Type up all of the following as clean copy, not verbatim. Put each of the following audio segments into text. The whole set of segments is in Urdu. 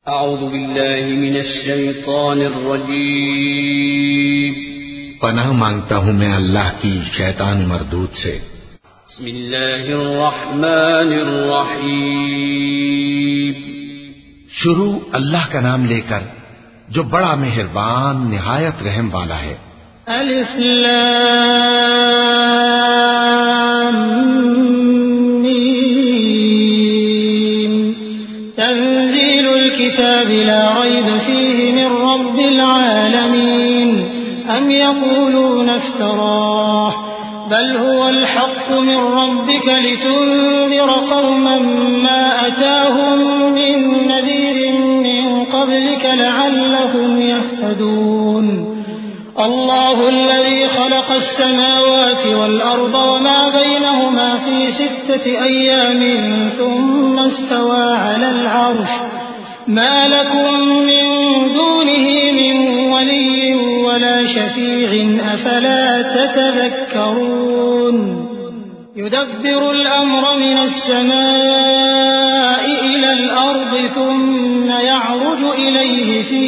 اعوذ باللہ من الشیطان الرجیم پناہ مانگتا ہوں میں اللہ کی شیطان مردود سے۔ بسم اللہ الرحمن الرحیم شروع اللہ کا نام لے کر جو بڑا مہربان نہایت رحم والا ہے۔ الف لام میم تنزيل الكتاب لا ريب فيه من رب العالمين أم يقولون افتراه بل هو الحق من ربك لتنذر قوما ما أتاهم من نذير من قبلك لعلهم يهتدون الله الذي خلق السماوات والأرض وما بينهما في 6 أيام ثم استوى على العرش ما لكم من دونه من ولي ولا شفيع أفلا تتذكرون يدبر الأمر من السماء إلى الأرض ثم يعرج إليه في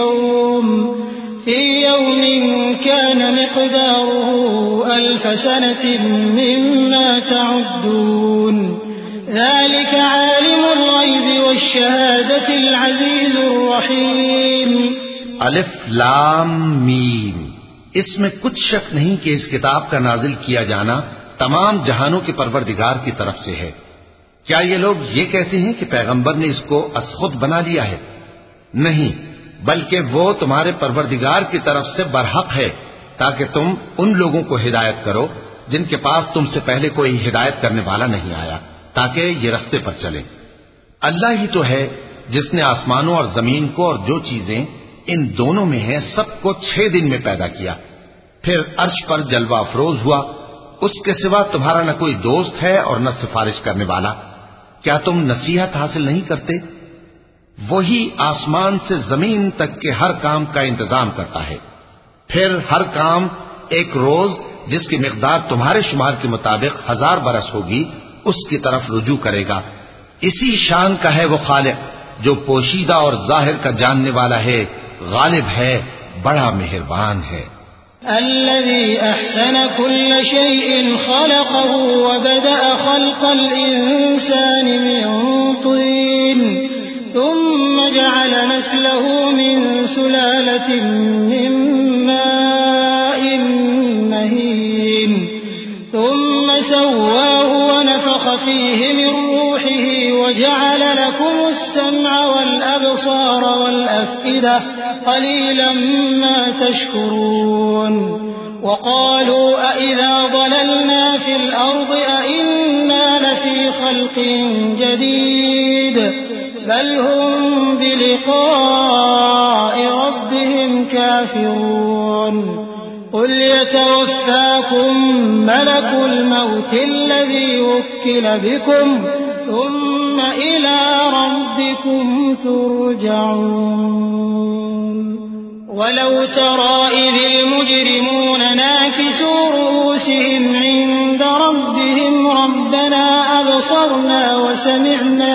يوم كان مقداره 1000 سنة مما تعدون ذلك عالم الغيب والشهادة العزيز الرحيم۔ الف لام میم، اس میں کچھ شک نہیں کہ اس کتاب کا نازل کیا جانا تمام جہانوں کے پروردگار کی طرف سے ہے۔ کیا یہ لوگ یہ کہتے ہیں کہ پیغمبر نے اس کو از خود بنا لیا ہے؟ نہیں، بلکہ وہ تمہارے پروردگار کی طرف سے برحق ہے تاکہ تم ان لوگوں کو ہدایت کرو جن کے پاس تم سے پہلے کوئی ہدایت کرنے والا نہیں آیا تاکہ یہ رستے پر چلیں۔ اللہ ہی تو ہے جس نے آسمانوں اور زمین کو اور جو چیزیں ان دونوں میں ہیں سب کو 6 دن میں پیدا کیا، پھر عرش پر جلوہ افروز ہوا۔ اس کے سوا تمہارا نہ کوئی دوست ہے اور نہ سفارش کرنے والا۔ کیا تم نصیحت حاصل نہیں کرتے؟ وہی آسمان سے زمین تک کے ہر کام کا انتظام کرتا ہے، پھر ہر کام ایک روز جس کی مقدار تمہارے شمار کے مطابق 1000 برس ہوگی اس کی طرف رجوع کرے گا۔ اسی شان کا ہے وہ خالق جو پوشیدہ اور ظاہر کا جاننے والا ہے، غالب ہے، بڑا مہربان ہے۔ الذي أحسن كل شيء خلقه وبدأ خلق الإنسان من طين ثم جعل نسله من سلالة من ماء مهين ثم سواه ونفخ فيه من روحه وجعل لكم السمع والأبصار والأفئدة قليلا ما تشكرون وقالوا أإذا ضللنا في الأرض أإنا لفي خلق جديد بل هم بلقاء ربهم كافرون قل يتوفاكم ملك الموت الذي وكل بكم ثم إلى ربكم ترجعون ولو ترى إذ المجرمون ناكسوا رؤوسهم عند ربهم ربنا أبصرنا وسمعنا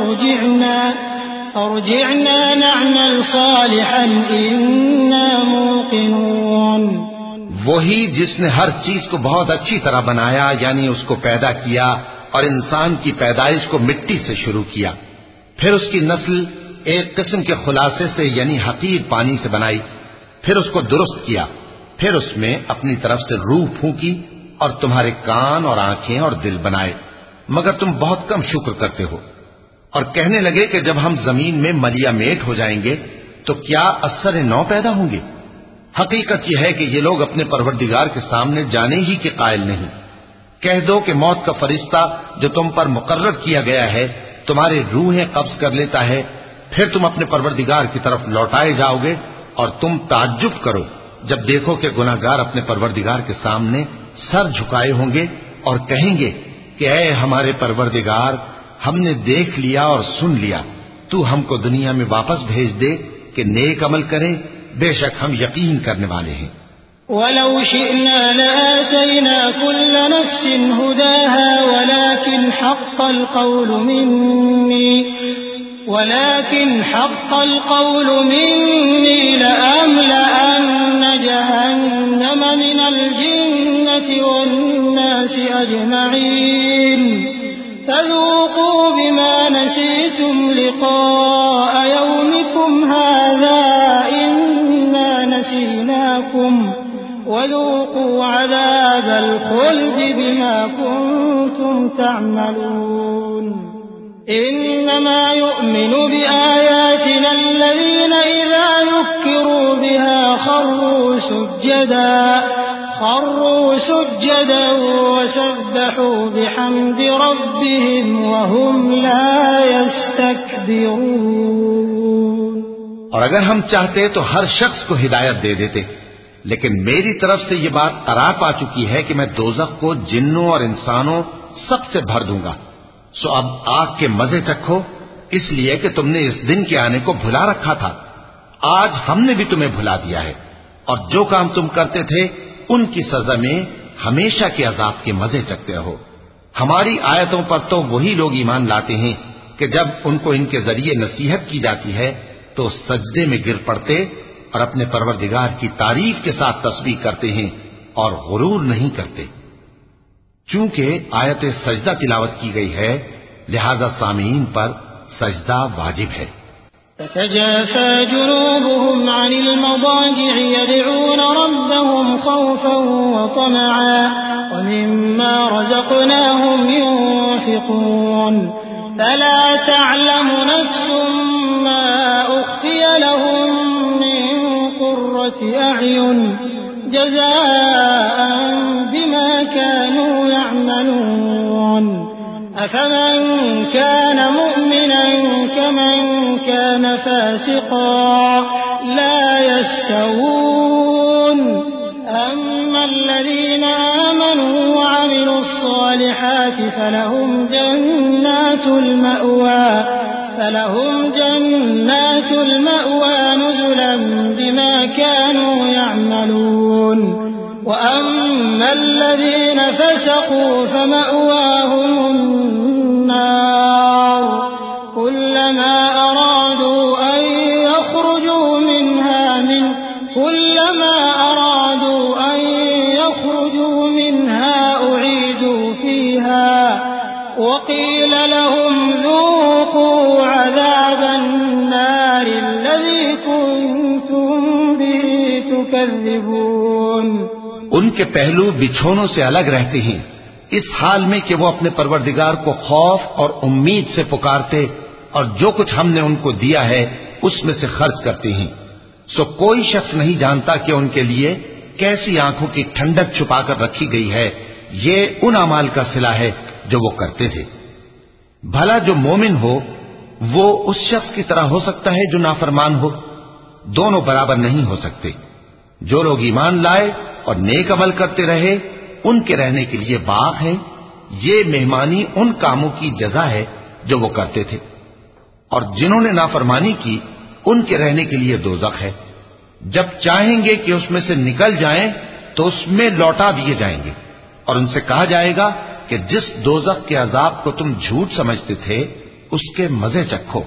فارجعنا نعمل صالحا إنا موقنون۔ وہی جس نے ہر چیز کو بہت اچھی طرح بنایا، یعنی اس کو پیدا کیا اور انسان کی پیدائش کو مٹی سے شروع کیا، پھر اس کی نسل ایک قسم کے خلاصے سے یعنی حقیر پانی سے بنائی، پھر اس کو درست کیا، پھر اس میں اپنی طرف سے روح پھونکی اور تمہارے کان اور آنکھیں اور دل بنائے، مگر تم بہت کم شکر کرتے ہو۔ اور کہنے لگے کہ جب ہم زمین میں ملیا میٹ ہو جائیں گے تو کیا اثر نو پیدا ہوں گے؟ حقیقت یہ ہے کہ یہ لوگ اپنے پروردگار کے سامنے جانے ہی کے قائل نہیں۔ کہہ دو کہ موت کا فرشتہ جو تم پر مقرر کیا گیا ہے تمہاری روحیں قبض کر لیتا ہے، پھر تم اپنے پروردگار کی طرف لوٹائے جاؤ گے، اور تم تعجب کرو جب دیکھو کہ گناہگار اپنے پروردگار کے سامنے سر جھکائے ہوں گے اور کہیں گے کہ اے ہمارے پروردگار، ہم نے دیکھ لیا اور سن لیا، تو ہم کو دنیا میں واپس بھیج دے کہ نیک عمل کریں، بے شک ہم یقین کرنے والے ہیں۔ وَلَوْ شِئْنَا لَآتَيْنَا كُلَّ نَفْسٍ هُدَاهَا وَلَكِنْ حَقَّ الْقَوْلُ مِنِّي ولكن حق القول مني لأملأن جهنم من الجنة والناس أجمعين فذوقوا بما نسيتم لقاء يومكم هذا إنا نسيناكم وذوقوا عذاب الخلد بما كنتم تعملون إنما يؤمن بآياتنا الذين إذا ذكروا بها خروا سجدا وسبحوا بحمد ربهم وهم لا يستكبرون. اور اگر ہم چاہتے تو ہر شخص کو ہدایت دے دیتے، لیکن میری طرف سے یہ بات قرار پا چکی ہے کہ میں دوزخ کو جنوں اور انسانوں سب سے بھر دوں گا. سو اب آگ کے مزے چکھو، اس لیے کہ تم نے اس دن کے آنے کو بھلا رکھا تھا. آج ہم نے بھی تمہیں بھلا دیا ہے، اور جو کام تم کرتے تھے ان کی سزا میں ہمیشہ کے عذاب کے مزے چکتے رہو. ہماری آیتوں پر تو وہی لوگ ایمان لاتے ہیں کہ جب ان کو ان کے ذریعے نصیحت کی جاتی ہے تو سجدے میں گر پڑتے اور اپنے پروردگار کی تعریف کے ساتھ تسبیح کرتے ہیں اور غرور نہیں کرتے. چونکہ آیت سجدہ تلاوت کی گئی ہے لہذا سامعین پر سجدہ واجب ہے. تتجافى جنوبهم عن المضاجع يدعون ربهم خوفا وطمعا ومما رزقناهم ينفقون فلا تعلم نفس ما أخفي لهم من قرة أعين جزاء بما كانوا يعملون أفمن كان مؤمنا كمن كان فاسقا لا يستوون أما الذين آمنوا وعملوا الصالحات فلهم جنات المأوى نزلا بما كانوا يعملون وأما الذين فسقوا فمأواهم النار كلما أرادوا أن يخرجوا منها أعيدوا فيها وقيل لهم ذوقوا عذاب النار الذي كنتم به تكذبون. ان کے پہلو بچھونوں سے الگ رہتے ہیں اس حال میں کہ وہ اپنے پروردگار کو خوف اور امید سے پکارتے اور جو کچھ ہم نے ان کو دیا ہے اس میں سے خرچ کرتے ہیں. سو کوئی شخص نہیں جانتا کہ ان کے لیے کیسی آنکھوں کی ٹھنڈک چھپا کر رکھی گئی ہے. یہ ان اعمال کا صلہ ہے جو وہ کرتے تھے. بھلا جو مومن ہو وہ اس شخص کی طرح ہو سکتا ہے جو نافرمان ہو؟ دونوں برابر نہیں ہو سکتے. جو لوگ ایمان لائے اور نیک عمل کرتے رہے ان کے رہنے کے لیے باغ ہیں. یہ مہمانی ان کاموں کی جزا ہے جو وہ کرتے تھے. اور جنہوں نے نافرمانی کی ان کے رہنے کے لیے دوزخ ہے. جب چاہیں گے کہ اس میں سے نکل جائیں تو اس میں لوٹا دیے جائیں گے اور ان سے کہا جائے گا کہ جس دوزخ کے عذاب کو تم جھوٹ سمجھتے تھے اس کے مزے چکھو.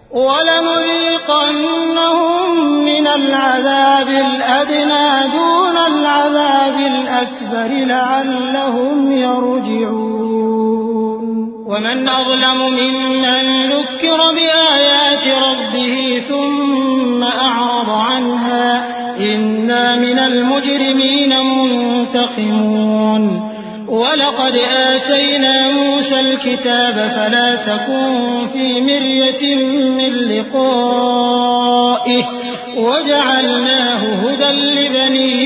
وَلَنُذِيقَنَّهُم مِّنَ الْعَذَابِ الْأَدْنَىٰ دُونَ الْعَذَابِ الْأَكْبَرِ لَعَلَّهُمْ يَرْجِعُونَ. وَمَنْ أَظْلَمُ مِمَّن ذُكِّرَ بِآيَاتِ رَبِّهِ ثُمَّ أَعْرَضَ عَنْهَا إِنَّا مِنَ الْمُجْرِمِينَ مُنتَقِمُونَ. وَلَقَدْ آتَيْنَا مُوسَى الْكِتَابَ فَلَا تَكُن فِي مِرْيَةٍ مِّن لِّقَائِهِ وَجَعَلْنَاهُ هُدًى لِّبَنِي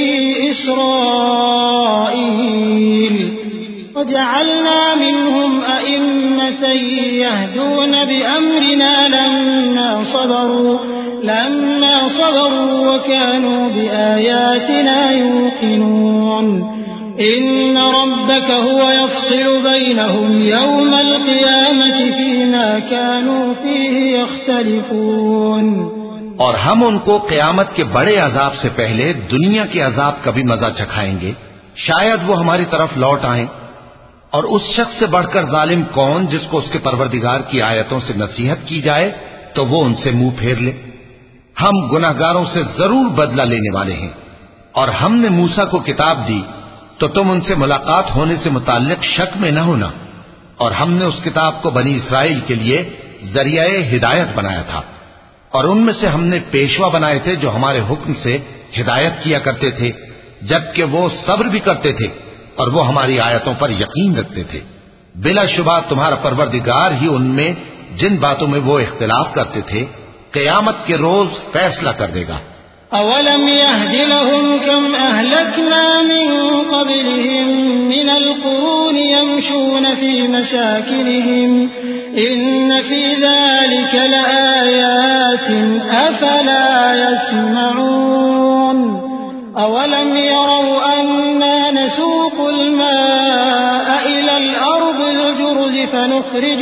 إِسْرَائِيلَ. وَجَعَلْنَا مِنْهُمْ أَئِمَّةً يَهْدُونَ بِأَمْرِنَا لَمَّا صَبَرُوا وَكَانُوا بِآيَاتِنَا يُوقِنُونَ. إِنَّ رَبَّكَ هُوَ يَفْصِلُ بَيْنَهُمْ يَوْمَ الْقِيَامَةِ فِيمَا كَانُوا فِيهِ يَخْتَلِفُونَ. اور ہم ان کو قیامت کے بڑے عذاب سے پہلے دنیا کے عذاب کا بھی مزہ چکھائیں گے. شاید وہ ہماری طرف لوٹ آئیں. اور اس شخص سے بڑھ کر ظالم کون جس کو اس کے پروردگار کی آیتوں سے نصیحت کی جائے تو وہ ان سے منہ پھیر لے۔ ہم گناہگاروں سے ضرور بدلہ لینے والے ہیں، اور ہم نے موسیٰ کو کتاب دی تو تم ان سے ملاقات ہونے سے متعلق شک میں نہ ہونا، اور ہم نے اس کتاب کو بنی اسرائیل کے لیے ذریعہ ہدایت بنایا تھا، اور ان میں سے ہم نے پیشوا بنائے تھے جو ہمارے حکم سے ہدایت کیا کرتے تھے، جبکہ وہ صبر بھی کرتے تھے اور وہ ہماری آیتوں پر یقین رکھتے تھے۔ بلا شبہ تمہارا پروردگار ہی ان میں جن باتوں میں وہ اختلاف کرتے تھے قیامت کے روز فیصلہ کر دے گا۔ أولم يهد لهم كم أهلكنا من قبلهم من القرون يمشون في مساكنهم إن في ذلك لآيات أفلا يسمعون أولم يروا أنا نسوق الماء إلى الأرض الجرز فنخرج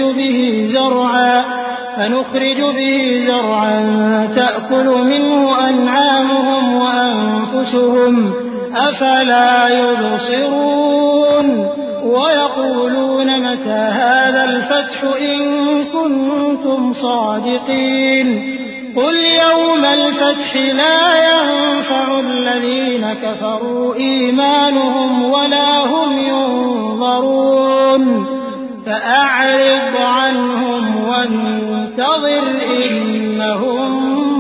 به زرعا تأكل منه أنعامهم وأنفسهم أفلا يبصرون ويقولون متى هذا الفتح إن كنتم صادقين قل يوم الفتح لا ينفع الذين كفروا إيمانهم ولا هم ينظرون فأعرض عنهم وانتظر إنهم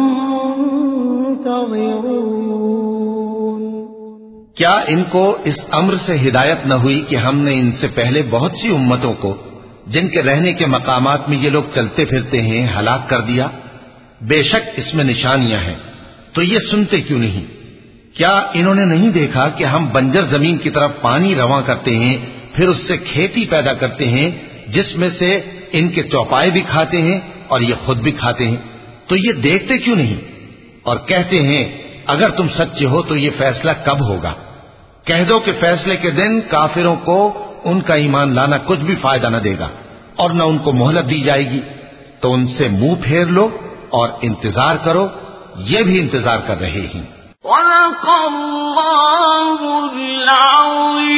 منتظرون۔ کیا ان کو اس امر سے ہدایت نہ ہوئی کہ ہم نے ان سے پہلے بہت سی امتوں کو جن کے رہنے کے مقامات میں یہ لوگ چلتے پھرتے ہیں ہلاک کر دیا؟ بے شک اس میں نشانیاں ہیں، تو یہ سنتے کیوں نہیں؟ کیا انہوں نے نہیں دیکھا کہ ہم بنجر زمین کی طرف پانی رواں کرتے ہیں، پھر اس سے کھیتی پیدا کرتے ہیں جس میں سے ان کے چوپائے بھی کھاتے ہیں اور یہ خود بھی کھاتے ہیں، تو یہ دیکھتے کیوں نہیں؟ اور کہتے ہیں اگر تم سچے ہو تو یہ فیصلہ کب ہوگا؟ کہہ دو کہ فیصلے کے دن کافروں کو ان کا ایمان لانا کچھ بھی فائدہ نہ دے گا اور نہ ان کو مہلت دی جائے گی، تو ان سے منہ پھیر لو اور انتظار کرو، یہ بھی انتظار کر رہے ہیں۔ صدق اللہ العظیم۔